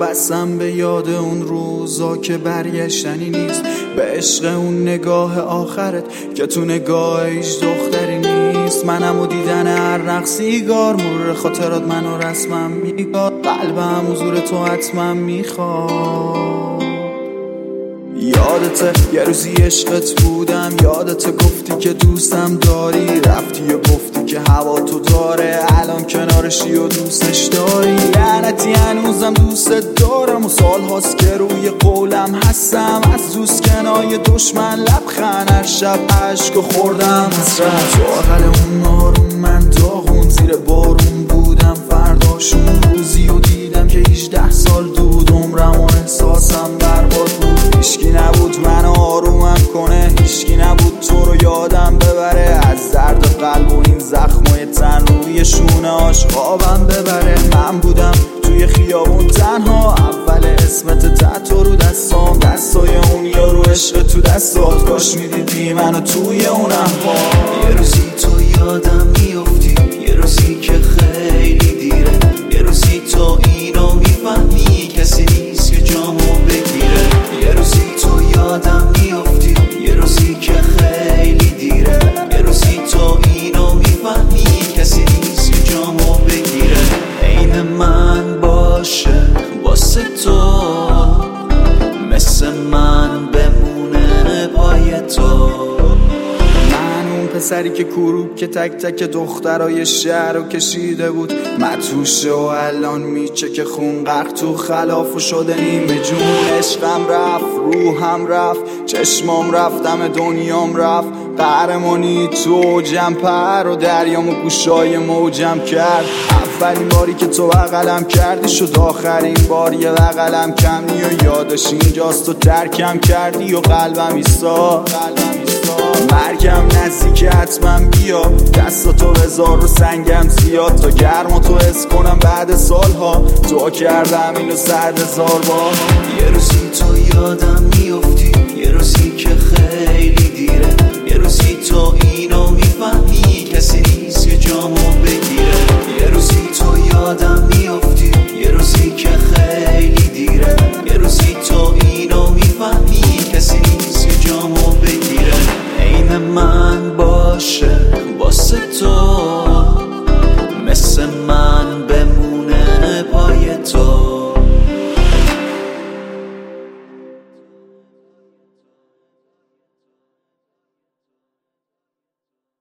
بسم به یاد اون روزا که برگشتنی نیست، به عشق اون نگاه آخرت که تو نگاه هیچ دختری نیست. منم و دیدن هر رقصیگار مرور خاطرات منو رسمم میگاد، قلبم حضور تو حتما میخواد. یادته یه روزی عشقت بودم، یادته گفتی که دوستم داری، رفتی و گفتی که هوا تو داره، الان کنارشی و دوستش داری. لعنتی هنوزم دوستت دارم و سال هاست که روی قولم هستم، از دوست کنای دشمن لبخند هر شب عشق خوردم حسرت. تو اقل اون نارون من داغون زیر بارون بودم، فرداشون روزی و دیدم که 18 سال دود عمرم و احساسم برباد بود. هیچکی نبود منو آرومم کنه، هیچکی نبود تو رو یادم ببره، از درد قلب و این زخمای تن روی شونه هاش خوابم ببره. من بودم توی خیابون تنها، اول اسمت تحت رو دستام، دستای اون یارو عشق تو دستات، کاش میدیدی منو توی اون احوال. یه روزی تو یادم میافتی، یه روزی که خیلی دیره، یه روزی تو اینو میفهمی کسی نیست که جامو بگیره. یه روزی تو یادم میافتی، یه روزی که خیلی دیره، یه روزی تو اینو میفهمی کسی نیست که جامو بگیره. عین من باشه واسه تو، مثل من بمونه پای تو. پسری که کروب که تک تک دخترای شهر رو کشیده بود متوشه و الان میچه که خون غرق تو خلاف و شده نیمه جون. عشقم رفت، روحم رفت، چشمام رفتم، دنیام رفت، قهرمانی تو جمپر و دریام و گوشای موجم کرد. اولین باری که تو بغلم کردی شد آخرین بار یه بغلم کمی و یادش اینجاست تو ترکم کردی و قلبم ایسا. مرگم نزدیک حتما بیا، دستاتو بذار رو سنگم زیاد تا گرم تو حس کنم بعد سالها، دعا کردم اینو 100,000 بار. یه روزی تو یادم میافتی، یه روزی که خیلی دیره، یه روزی تو اینو میفهمی کسی نیست که جامو بگیره. یه روزی تو یادم میافتی، یه روزی که خیلی دیره، یه روزی تو اینو میفهمی کسی نیست که جامو بگیره. عین من باشه واسه تو، مثل من